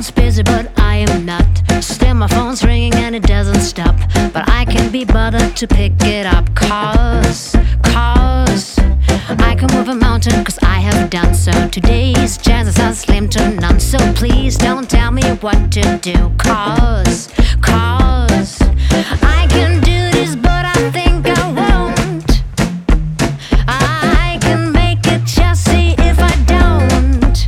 phone's busy, but I am not. Still my phone's ringing and it doesn't stop, but I can't be bothered to pick it up. Cause I can move a mountain, cause I have done so. Today's chances are slim to none, so please don't tell me what to do. Cause I can do this, but I think I won't. I can make it, just see if I don't.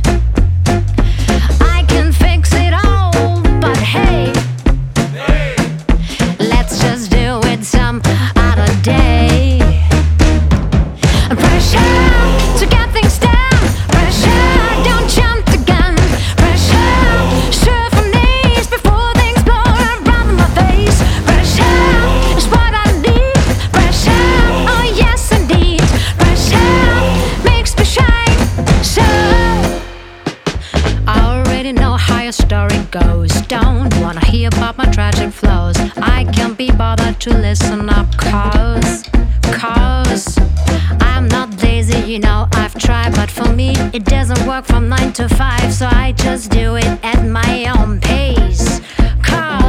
I can fix it all, but hey, let's just do it some other day. Pressure to get things done. Pressure, don't jump the gun. Pressure, sure for knees before things blow around in my face. Pressure is what I need. Pressure, oh yes indeed. Pressure makes me shine. So I already know how your story goes. Don't wanna hear about my tragic flows. I can't be bothered to listen up, cause I'm not lazy, you know, I've tried, but for me it doesn't work from 9 to 5, so I just do it at my own pace. Cause